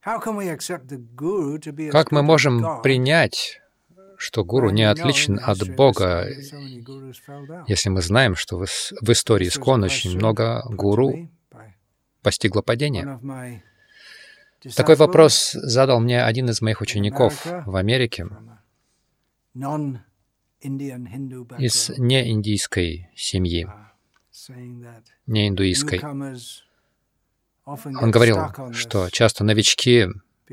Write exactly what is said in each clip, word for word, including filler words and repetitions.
Как мы можем принять, что гуру не отличен от Бога, если мы знаем, что в, в истории ИСККОН очень много гуру постигло падение? Такой вопрос задал мне один из моих учеников в Америке из неиндийской семьи, не индуистской. Он говорил, что часто новички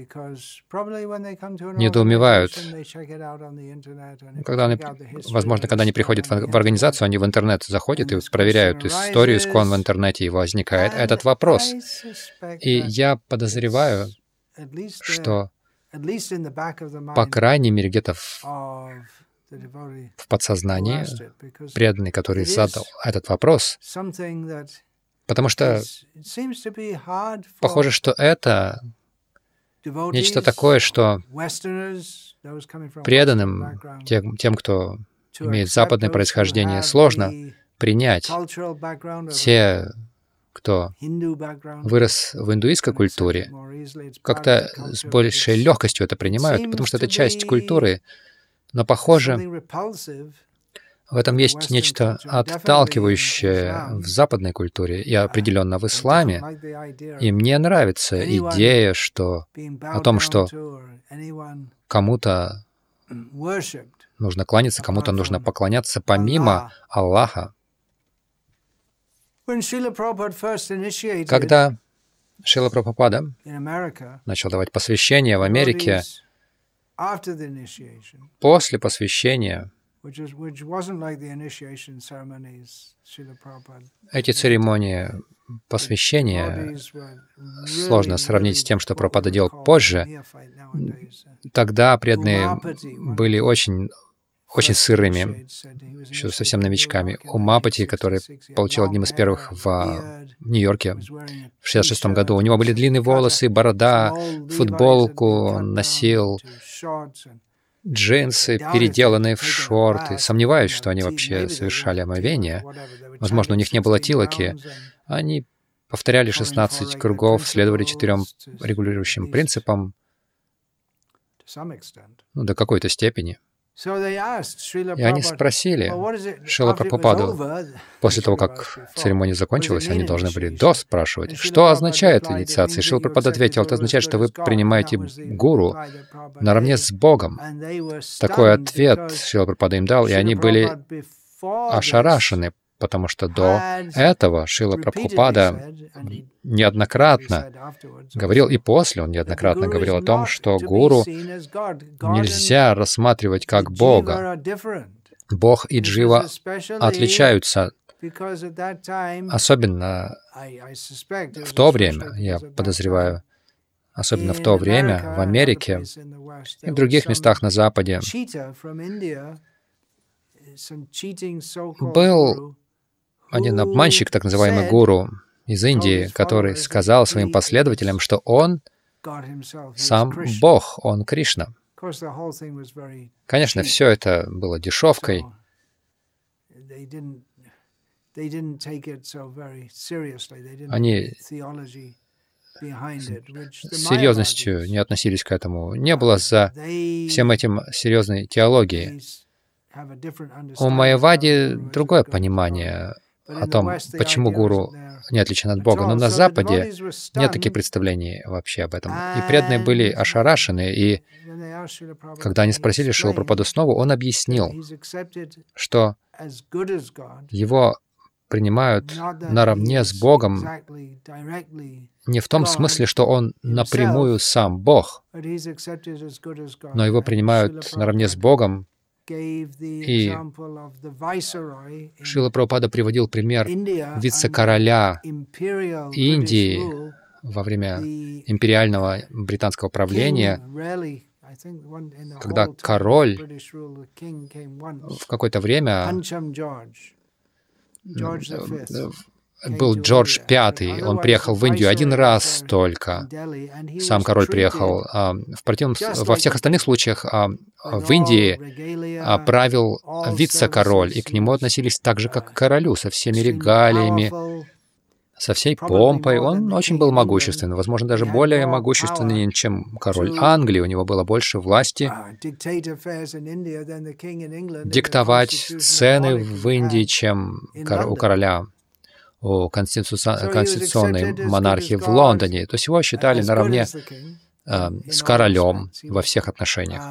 недоумевают, когда они, возможно, когда они приходят в организацию, они в интернет заходят и проверяют историю ИСККОН в интернете, и возникает этот вопрос. И я подозреваю, что, по крайней мере, где-то в, в подсознании преданный, который задал этот вопрос, потому что похоже, что это нечто такое, что преданным, тем, тем, кто имеет западное происхождение, сложно принять. Те, кто вырос в индуистской культуре, как-то с большей легкостью это принимают, потому что это часть культуры, но, похоже, в этом есть нечто отталкивающее в западной культуре и определенно в исламе. И мне нравится идея, что о том, что кому-то нужно кланяться, кому-то нужно поклоняться помимо Аллаха. Когда Шрила Прабхупада начал давать посвящение в Америке, после посвящения эти церемонии посвящения сложно сравнить с тем, что Прабхупада делал позже. Тогда преданные были очень, очень сырыми, еще совсем новичками. Умапати, который получил одним из первых в Нью-Йорке в шестьдесят шестом году, у него были длинные волосы, борода, футболку он носил, джинсы, переделанные в шорты. Сомневаюсь, что они вообще совершали омовение. Возможно, у них не было тилоки. Они повторяли шестнадцать кругов, следовали четырем регулирующим принципам, ну, до какой-то степени. И они спросили Шрила Прабхупаду, после того, как церемония закончилась, они должны были до спрашивать, что означает инициация. Шрила Прабхупада ответил, это означает, что вы принимаете гуру наравне с Богом. Такой ответ Шрила Прабхупада им дал, и они были ошарашены, потому что до этого Шрила Прабхупада неоднократно говорил, и после он неоднократно говорил о том, что гуру нельзя рассматривать как Бога. Бог и джива отличаются, особенно в то время, я подозреваю, особенно в то время в Америке и в других местах на Западе был один обманщик, так называемый гуру из Индии, который сказал своим последователям, что он сам Бог, он Кришна. Конечно, все это было дешевкой. Они с серьезностью не относились к этому. Не было за всем этим серьезной теологии. У Майявади другое понимание о том, почему гуру не отличен от Бога. Но на Западе нет таких представлений вообще об этом. И преданные были ошарашены, и когда они спросили Шрилу Прабхупаду снова, он объяснил, что его принимают наравне с Богом не в том смысле, что он напрямую сам Бог, но его принимают наравне с Богом. И Шрила Прабхупада приводил пример вице-короля Индии во время империального британского правления, когда король в какое-то время был Джордж Пятый, он приехал в Индию один раз только. Сам король приехал. В противном, во всех остальных случаях в Индии правил вице-король, и к нему относились так же, как к королю, со всеми регалиями, со всей помпой. Он очень был могущественный, возможно, даже более могущественный, чем король Англии. У него было больше власти диктовать цены в Индии, чем у короля, у конституционной монархии в Лондоне. То есть его считали наравне э, с королем во всех отношениях.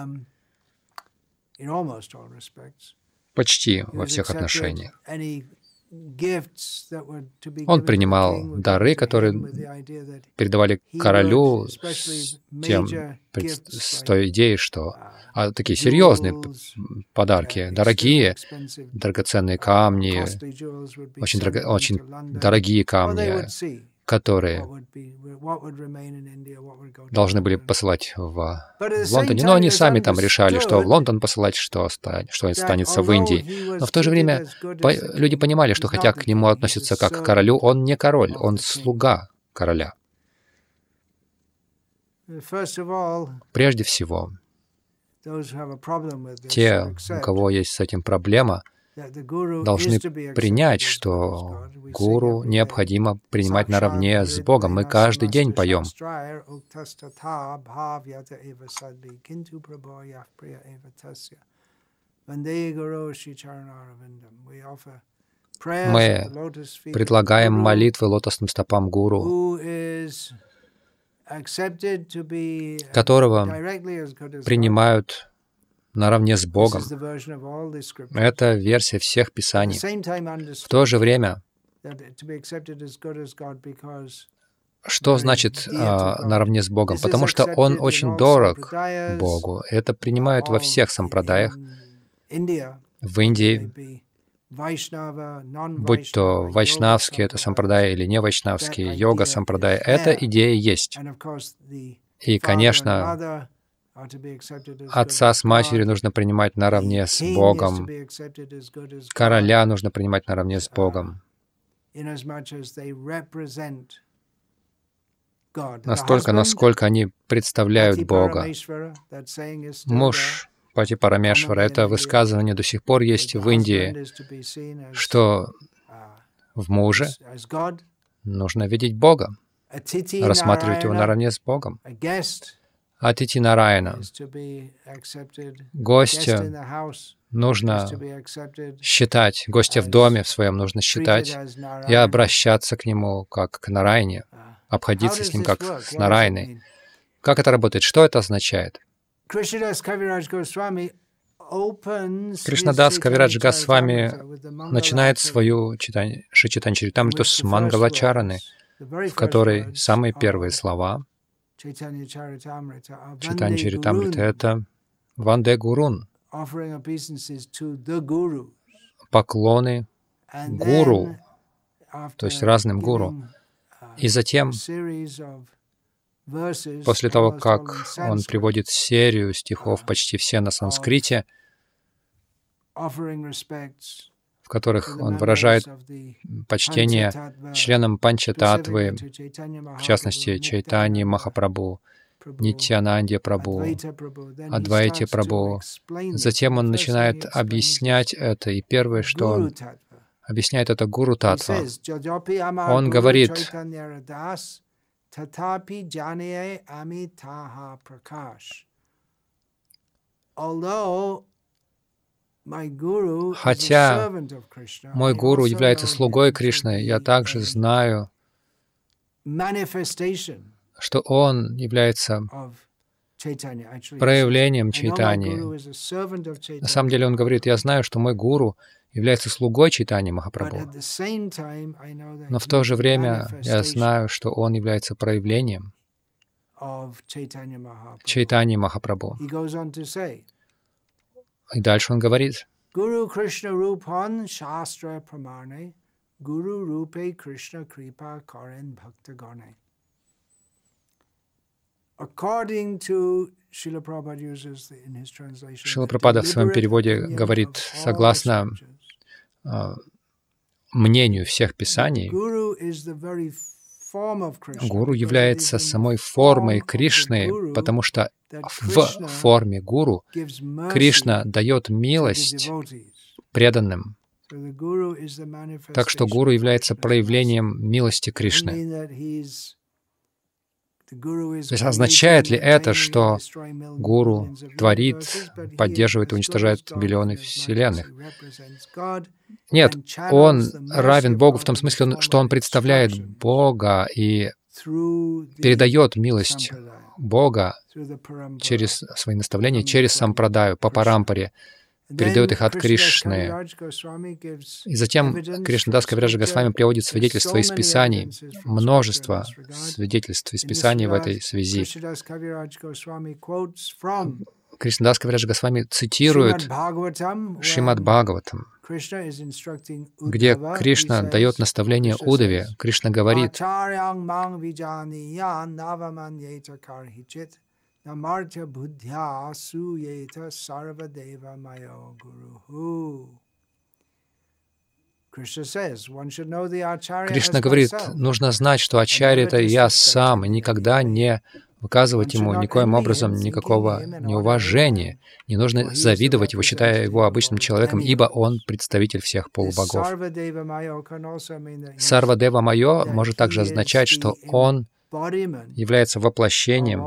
Почти во всех отношениях. Он принимал дары, которые передавали королю с, тем, с той идеей, что а, такие серьезные подарки, дорогие, драгоценные камни, очень, драго, очень дорогие камни, которые должны были посылать в, в Лондоне. Но они сами там решали, что в Лондон посылать, что, что останется в Индии. Но в то же время по, люди понимали, что хотя к нему относятся как к королю, он не король, он слуга короля. Прежде всего, те, у кого есть с этим проблема, должны принять, что гуру необходимо принимать наравне с Богом. Мы каждый день поем. Мы предлагаем молитвы лотосным стопам Гуру, которого принимают наравне с Богом. Это версия всех Писаний. В то же время, что значит а, наравне с Богом? Потому что Он очень дорог Богу. Это принимают во всех сампрадаях. В Индии, будь то вайшнавские, это сампрадай, или не вайшнавские, йога сампрадай, эта идея есть. И, конечно, отца с матерью нужно принимать наравне с Богом. Короля нужно принимать наравне с Богом. Настолько, насколько они представляют Бога. Муж Пати Парамешвара, это высказывание до сих пор есть в Индии, что в муже нужно видеть Бога, рассматривать его наравне с Богом. Атити Нараяна. Гостя нужно считать, гостя в доме в своем нужно считать и обращаться к нему как к Нараяне, обходиться с ним как с Нараяной. Как это работает? Что это означает? Кришнадас Кавирадж Госвами начинает свою Шичитан Чаритамриту с Мангалачараны, в которой самые первые слова Чайтанья Чаритамрита — это Ванде Гурун, поклоны гуру, то есть разным гуру. И затем, после того, как он приводит серию стихов, почти все на санскрите, в которых он выражает почтение членам Панчататвы, в частности, Чайтаньи Махапрабху, Нитьянанде Прабху, Адвайте Прабху. Затем он начинает объяснять это, и первое, что он объясняет, это Гуру Татва. Он говорит: хотя мой гуру является слугой Кришны, я также знаю, что он является проявлением Чайтаньи. На самом деле он говорит: я знаю, что мой гуру является слугой Чайтаньи Махапрабху, но в то же время я знаю, что он является проявлением Чайтаньи Махапрабху. И дальше он говорит: Гуру Кришна Рупан Шастра Прамане, Гуру Рупе Кришна Крипа Карен Бхакта Гане. Шрила Прабхупада в своем переводе говорит, согласно uh, мнению всех писаний, гуру является самой формой Кришны, потому что в форме гуру Кришна дает милость преданным Так что гуру является проявлением милости Кришны. То есть означает ли это, что гуру творит, поддерживает и уничтожает миллионы вселенных? Нет, он равен Богу в том смысле, что он представляет Бога и передает милость Бога через свои наставления, через сампрадаю, по парампаре, передает их от Кришны. И затем Кришнадас Кавираджа Госвами приводит свидетельства из Писаний, множество свидетельств из Писаний в этой связи. Кришнадас Кавираджа Госвами цитирует Шримад Бхагаватам, где Кришна дает наставление Удаве. Кришна говорит: Кришна говорит, нужно знать, что Ачарья — это я сам, и никогда не выказывать ему никоим образом никакого неуважения. Не нужно завидовать его, считая его обычным человеком, ибо он представитель всех полубогов. Сарвадева Майо может также означать, что он является воплощением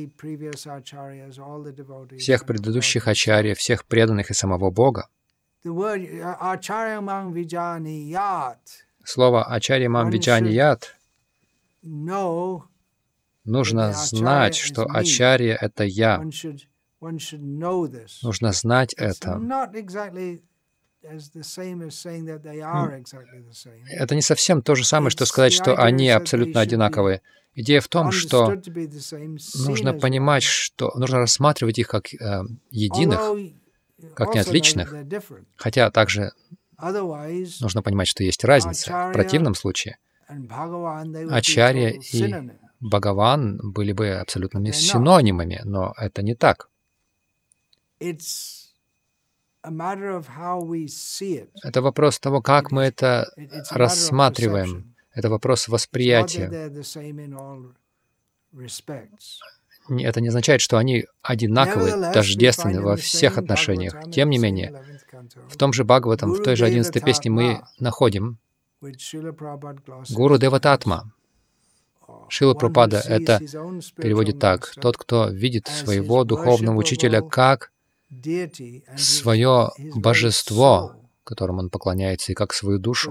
всех предыдущих ачарьев, всех преданных и самого Бога. Слово «ачарья мам виджаният» нужно знать, что ачарья — это я. Нужно знать это. Это не совсем то же самое, что сказать, что они абсолютно одинаковые. Идея в том, что нужно понимать, что нужно рассматривать их как э, единых, как не отличных, хотя также нужно понимать, что есть разница. В противном случае Ачарья и Бхагаван были бы абсолютными синонимами, но это не так. Это вопрос того, как мы это рассматриваем. Это вопрос восприятия. Это не означает, что они одинаковы, тождественны во всех отношениях. Тем не менее, в том же Бхагаватам, в той же одиннадцатой песне мы находим Гуру Девататма. Шрила Прабхупада это переводит так: тот, кто видит своего духовного учителя как свое божество, которому он поклоняется, и как свою душу.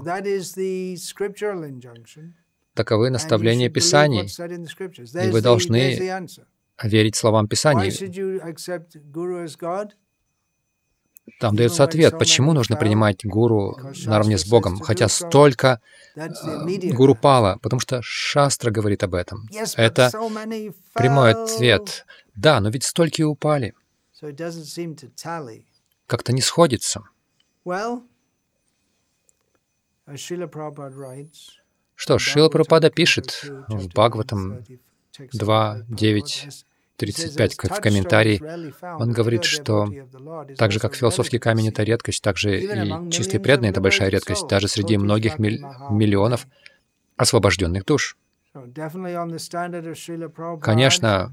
Таковы наставления Писаний, и вы должны верить словам Писаний. Там дается ответ, почему нужно принимать гуру наравне с Богом, хотя столько э, гуру пало, потому что Шастра говорит об этом. Это прямой ответ. Да, но ведь столько и упали. Как-то не сходится. Что ж, Шрила Прабхупада пишет в Бхагаватам два, девять, тридцать пять в комментарии, он говорит, что так же, как философский камень — это редкость, так же и чистые преданные — это большая редкость, даже среди многих миль- миллионов освобожденных душ. Конечно,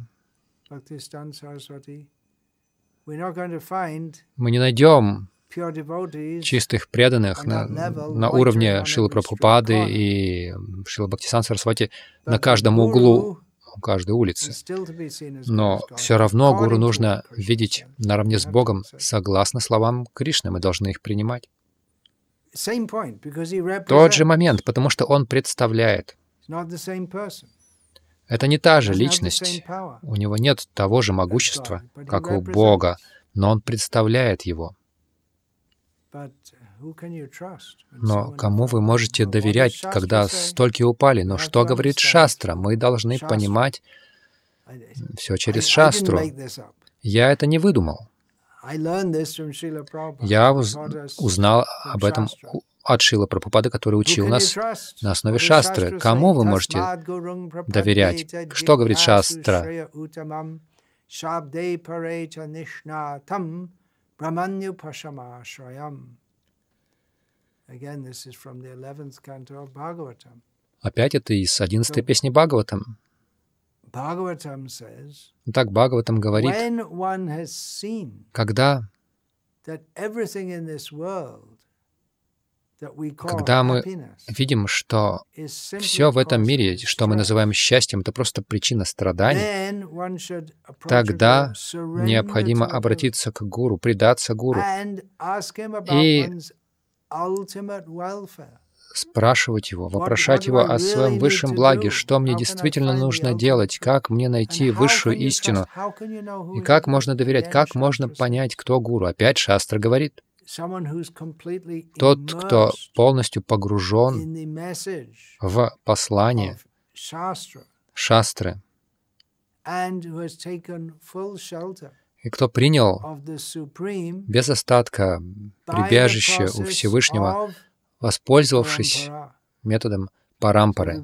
мы не найдем чистых преданных на, на уровне Шрилы Прабхупады и Шрилы Бхактисиддханта Сарасвати на каждом углу, у каждой улицы. Но все равно гуру нужно видеть наравне с Богом, согласно словам Кришны, мы должны их принимать. Тот же момент, потому что он представляет. Это не та же личность, у него нет того же могущества, как у Бога, но он представляет его. Но кому вы можете доверять, когда столько упали? Но что говорит Шастра? Мы должны понимать все через Шастру. Я это не выдумал. Я уз узнал об этом от Шрилы Прабхупады, который учил нас на основе Шастры. Кому вы можете доверять? Что говорит Шастра? Опять это из одиннадцатой песни Бхагаватам. Так Бхагаватам говорит, когда когда мы видим, что все в этом мире, что мы называем счастьем, это просто причина страданий, тогда необходимо обратиться к гуру, предаться гуру и спрашивать его, вопрошать его о своем высшем благе, что мне действительно нужно делать, как мне найти высшую истину, и как можно доверять, как можно понять, кто гуру. Опять Шастра говорит, тот, кто полностью погружен в послание Шастры, и кто принял без остатка прибежище у Всевышнего, воспользовавшись методом парампары.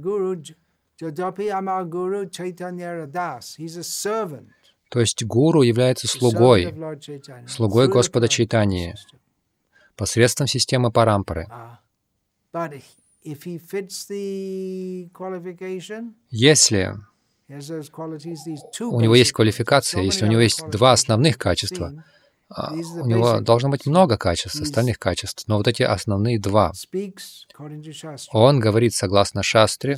То есть гуру является слугой, слугой Господа Чайтаньи, посредством системы парампары. Если у него есть квалификация, если у него есть два основных качества, у него должно быть много качеств, остальных качеств, но вот эти основные два. Он говорит согласно Шастре,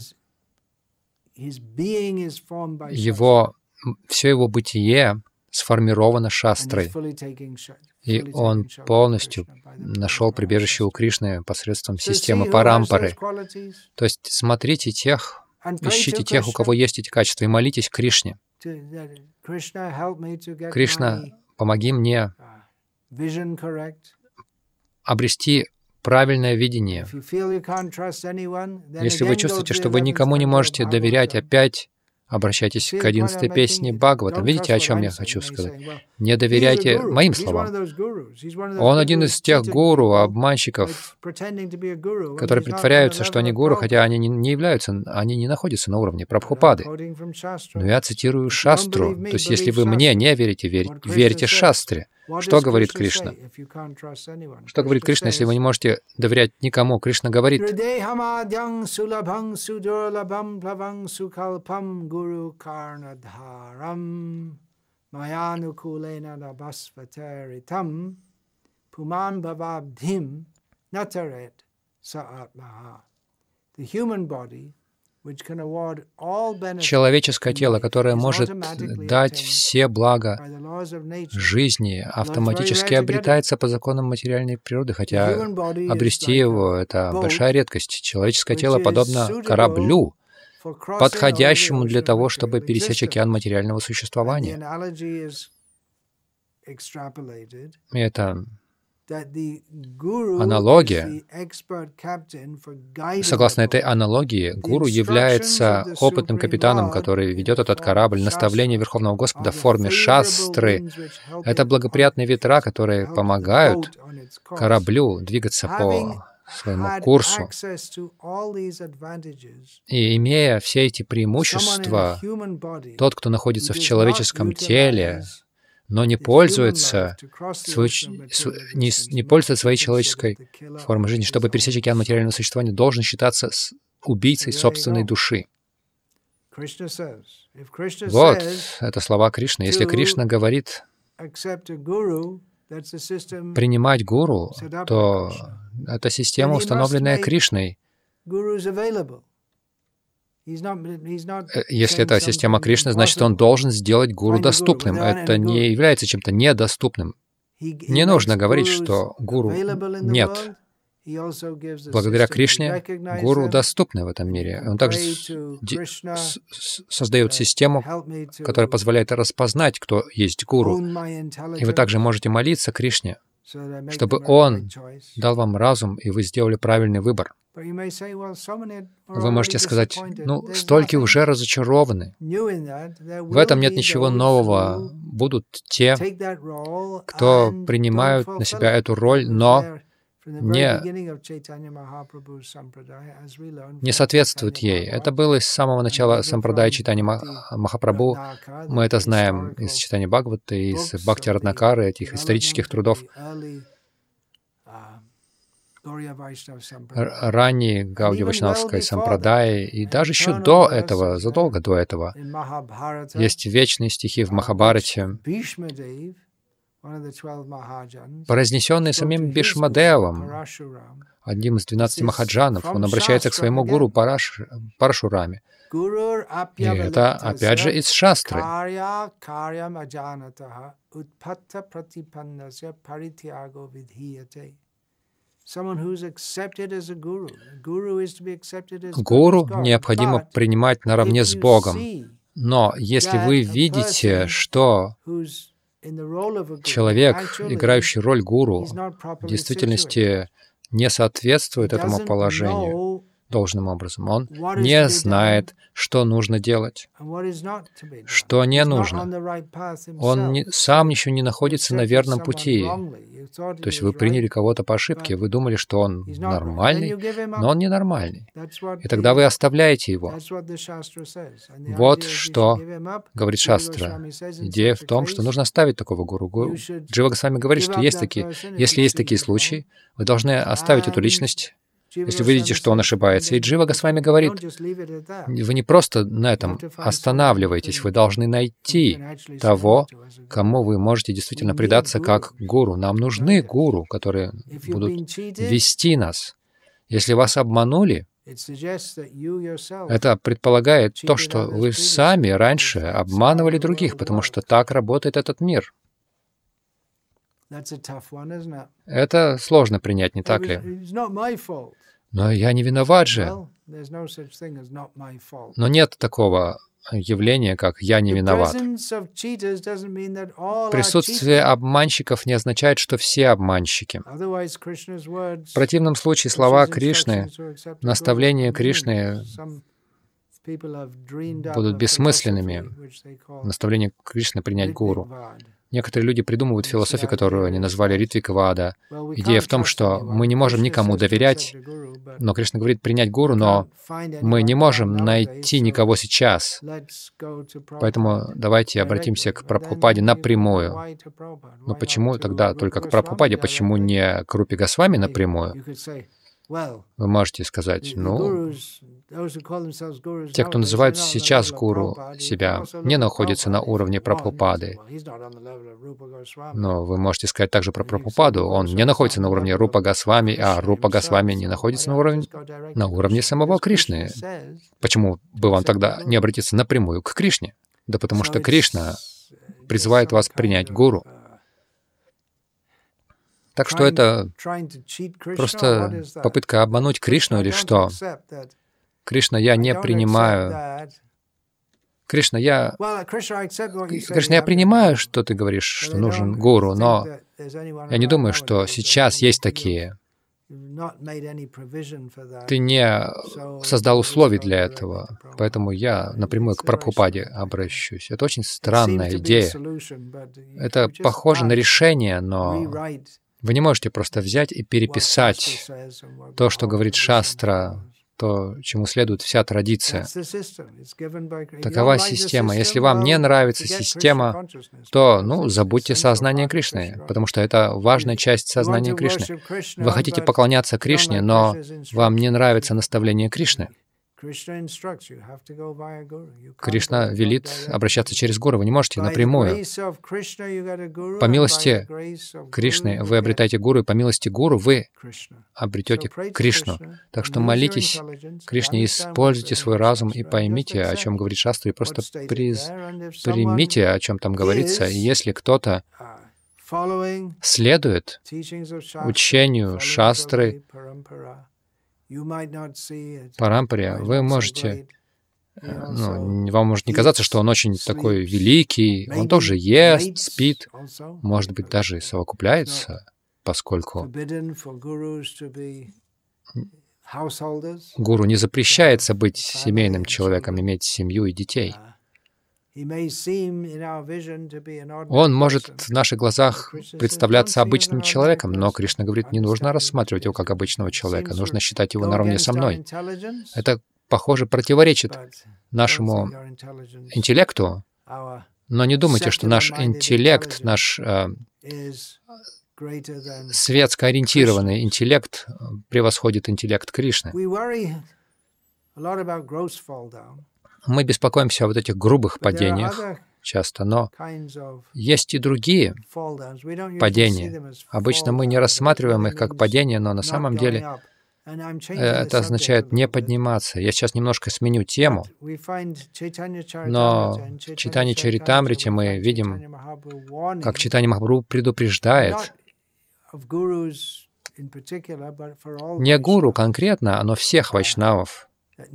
его, все его бытие сформировано Шастрой, и он полностью нашел прибежище у Кришны посредством системы парампары. То есть смотрите тех, ищите тех, у кого есть эти качества, и молитесь Кришне. Кришна, помоги мне обрести правильное видение. Если вы чувствуете, что вы никому не можете доверять, опять обращайтесь к одиннадцатой песне Бхагаватам. Видите, о чем я хочу сказать? Не доверяйте моим словам. Он один из тех гуру, обманщиков, которые притворяются, что они гуру, хотя они не являются, они не находятся на уровне Прабхупады. Но я цитирую Шастру. То есть, если вы мне не верите, верь, верьте Шастре. Что говорит Кришна? Что говорит Кришна, если вы не можете доверять никому? Кришна говорит, человеческое тело, которое может дать все блага жизни, автоматически обретается по законам материальной природы, хотя обрести его — это большая редкость. Человеческое тело подобно кораблю, подходящему для того, чтобы пересечь океан материального существования. И это аналогия. Согласно этой аналогии, гуру является опытным капитаном, который ведет этот корабль. Наставление Верховного Господа в форме шастры — это благоприятные ветра, которые помогают кораблю двигаться по своему курсу. И имея все эти преимущества, тот, кто находится в человеческом теле, но не пользуется, свой, не, не пользуется своей человеческой формой жизни, чтобы пересечь океан материального существования, должен считаться убийцей собственной души. Вот это слова Кришны. Если Кришна говорит принимать гуру, то это система, установленная Кришной. Если это система Кришны, значит, он должен сделать гуру доступным. Это не является чем-то недоступным. Не нужно говорить, что гуру нет. Благодаря Кришне гуру доступны в этом мире. Он также создает систему, которая позволяет распознать, кто есть гуру. И вы также можете молиться Кришне, чтобы он дал вам разум, и вы сделали правильный выбор. Вы можете сказать, ну, столько уже разочарованы. В этом нет ничего нового. Будут те, кто принимают на себя эту роль, но не, не соответствуют ей. Это было с самого начала сампрадая Чайтаньи Махапрабху. Мы это знаем из читания Бхагавата, из Бхакти Ратнакары, этих исторических трудов. Ранней Гаудия Вайшнавской сампрадаи, и даже еще до этого, задолго до этого, есть вечные стихи в Махабхарате. Произнесенный самим Бишмадевом, одним из двенадцати махаджанов, он обращается к своему гуру Параш... Парашураме. И это, опять же, из шастры. Гуру необходимо принимать наравне с Богом. Но если вы видите, что человек, играющий роль гуру, в действительности не соответствует этому положению должным образом, он не знает, что нужно делать, что не нужно. Он не, сам еще не находится на верном пути. То есть вы приняли кого-то по ошибке, вы думали, что он нормальный, но он ненормальный. И тогда вы оставляете его. Вот что говорит шастра. Идея в том, что нужно оставить такого гуру. Гуру. Джива Госвами говорит, что есть такие, если есть такие случаи, вы должны оставить эту личность, если вы видите, что он ошибается. И Джива Госвами говорит, вы не просто на этом останавливаетесь, вы должны найти того, кому вы можете действительно предаться как гуру. Нам нужны гуру, которые будут вести нас. Если вас обманули, это предполагает то, что вы сами раньше обманывали других, потому что так работает этот мир. Это сложно принять, не так ли? Но я не виноват же. Но нет такого явления, как «я не виноват». Присутствие обманщиков не означает, что все обманщики. В противном случае слова Кришны, наставления Кришны будут бессмысленными. Наставление Кришны — принять гуру. Некоторые люди придумывают философию, которую они назвали Ритвикавада. Идея в том, что мы не можем никому доверять, но Кришна говорит принять гуру, но мы не можем найти никого сейчас. Поэтому давайте обратимся к Прабхупаде напрямую. Но почему тогда только к Прабхупаде? Почему не к Рупе Госвами напрямую? Вы можете сказать, ну, те, кто называют сейчас гуру себя, не находятся на уровне Прабхупады. Но вы можете сказать также про Прабхупаду. Он не находится на уровне Рупа Госвами, а Рупа Госвами не находится на уровне, на уровне самого Кришны. Почему бы вам тогда не обратиться напрямую к Кришне? Да потому что Кришна призывает вас принять гуру. Так что это просто попытка обмануть Кришну или что? Кришна, я не принимаю. Кришна, я... Кришна, я принимаю, что ты говоришь, что нужен гуру, но я не думаю, что сейчас есть такие. Ты не создал условий для этого, поэтому я напрямую к Прабхупаде обращусь. Это очень странная идея. Это похоже на решение, но вы не можете просто взять и переписать то, что говорит шастра, то, чему следует вся традиция. Такова система. Если вам не нравится система, то, ну, забудьте сознание Кришны, потому что это важная часть сознания Кришны. Вы хотите поклоняться Кришне, но вам не нравится наставление Кришны. Кришна велит обращаться через гуру. Вы не можете напрямую. По милости Кришны вы обретаете гуру, и по милости гуру вы обретете Кришну. Так что молитесь Кришне, используйте свой разум и поймите, о чем говорит шастра, и просто приз... примите, о чем там говорится. И если кто-то следует учению шастры, Парампаре, вы можете, ну, вам может не казаться, что он очень такой великий, он тоже ест, спит, может быть, даже и совокупляется, поскольку гуру не запрещается быть семейным человеком, иметь семью и детей. Он может в наших глазах представляться обычным человеком, но Кришна говорит, не нужно рассматривать его как обычного человека, нужно считать его наравне со мной. Это, похоже, противоречит нашему интеллекту, но не думайте, что наш интеллект, наш э, светско ориентированный интеллект превосходит интеллект Кришны. Мы беспокоимся о вот этих грубых падениях, часто, но есть и другие падения. Обычно мы не рассматриваем их как падения, но на самом деле это означает не подниматься. Я сейчас немножко сменю тему, но в Чайтанья Чаритамрите мы видим, как Чайтанья Махапрабху предупреждает не гуру конкретно, но всех вайшнавов.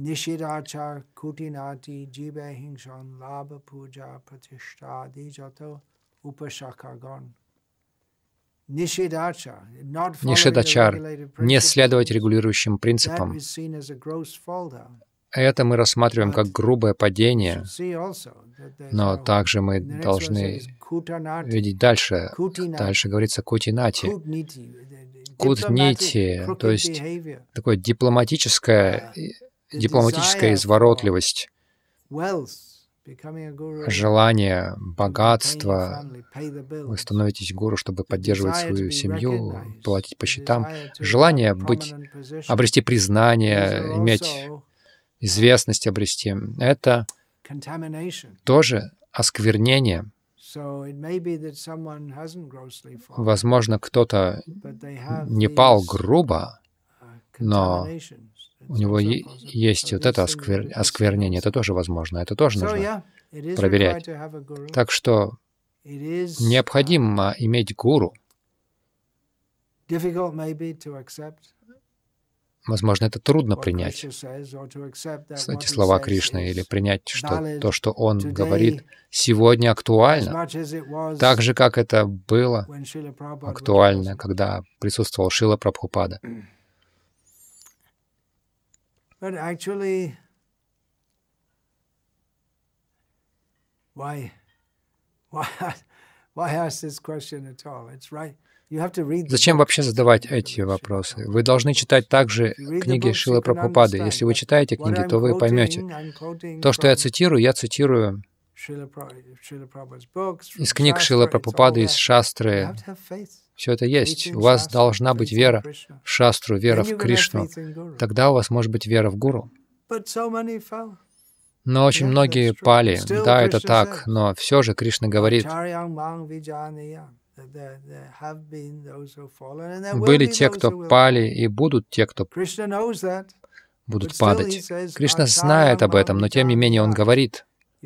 Нишедачар, не следовать регулирующим принципам. Это мы рассматриваем как грубое падение, но также мы должны видеть дальше. Дальше говорится кутинати. Кутнити, то есть такое дипломатическая, дипломатическая изворотливость, желание богатства. Вы становитесь гуру, чтобы поддерживать свою семью, платить по счетам. Желание быть, обрести признание, иметь известность, обрести. Это тоже осквернение. Возможно, кто-то не пал грубо, но у него есть вот это осквер... осквернение. Это тоже возможно. Это тоже нужно проверять. Так что необходимо иметь гуру. Возможно, это трудно принять, эти слова Кришны, или принять, что то, что он говорит, сегодня актуально, так же, как это было актуально, когда присутствовал Шрила Прабхупада. Зачем вообще задавать эти вопросы? Вы должны читать также книги Шрилы Прабхупады. Если вы читаете книги, то вы поймете. То, что я цитирую, я цитирую из книг Шрилы Прабхупады, из Шастры. Все это есть. У вас должна быть вера в Шастру, вера в Кришну. Тогда у вас может быть вера в Гуру. Но очень многие пали. Да, это так, но все же Кришна говорит, были те, кто пали, и будут те, кто будут падать. Кришна знает об этом, но тем не менее Он говорит,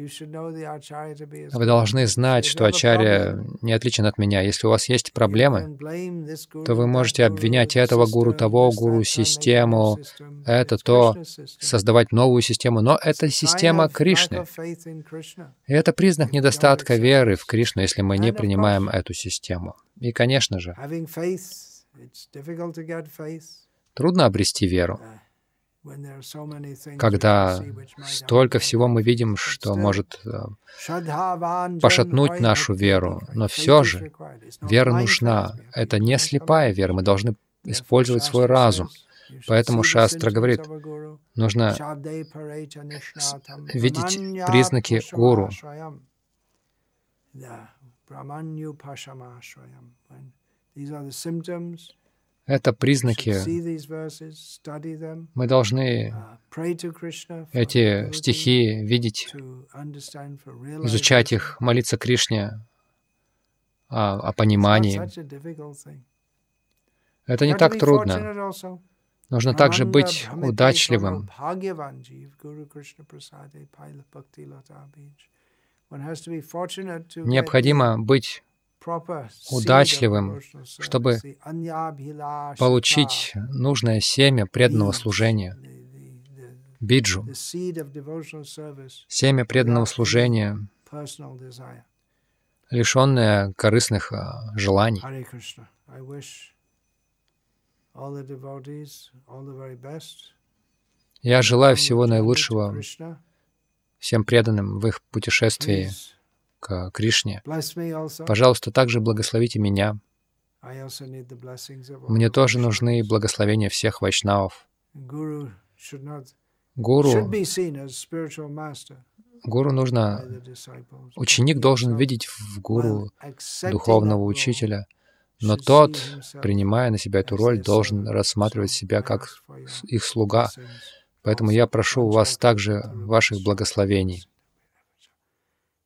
вы должны знать, что Ачарья не отличен от меня. Если у вас есть проблемы, то вы можете обвинять этого гуру, того гуру, систему, это, то, создавать новую систему. Но это система Кришны. И это признак недостатка веры в Кришну, если мы не принимаем эту систему. И, конечно же, трудно обрести веру, когда столько всего мы видим, что может пошатнуть нашу веру. Но все же вера нужна. Это не слепая вера. Мы должны использовать свой разум. Поэтому Шастра говорит, нужно видеть признаки гуру. Это признаки. Мы должны эти стихи видеть, изучать их, молиться Кришне о, о понимании. Это не так трудно. Нужно также быть удачливым. Необходимо быть удачливым, чтобы получить нужное семя преданного служения, биджу, семя преданного служения, лишенное корыстных желаний. Я желаю всего наилучшего всем преданным в их путешествии к Кришне. Пожалуйста, также благословите меня. Мне тоже нужны благословения всех вайшнавов. Гуру, гуру нужно, ученик должен видеть в гуру духовного учителя, но тот, принимая на себя эту роль, должен рассматривать себя как их слуга. Поэтому я прошу у вас также ваших благословений.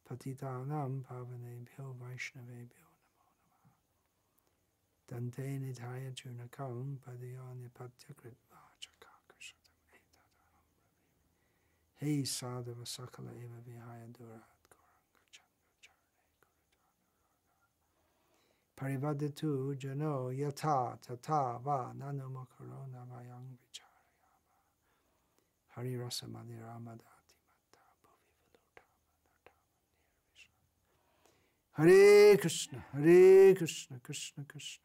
patitanam pavanebhyo vaishnavebhyo namo namaha. Dante nidhaya chunakam padayo nipatya kritva chakakashatam etadaham brahmi. Hey sadhava sakala eva vihaya durat goranga chandra charne kuritva. Parivadatu jano yata tata va nanumakaro navayang vicharayama. Hari rasa madhira madati matta bhuvi vilutama natama nirvisham. Hare Krishna, Hare Krishna, Krishna Krishna,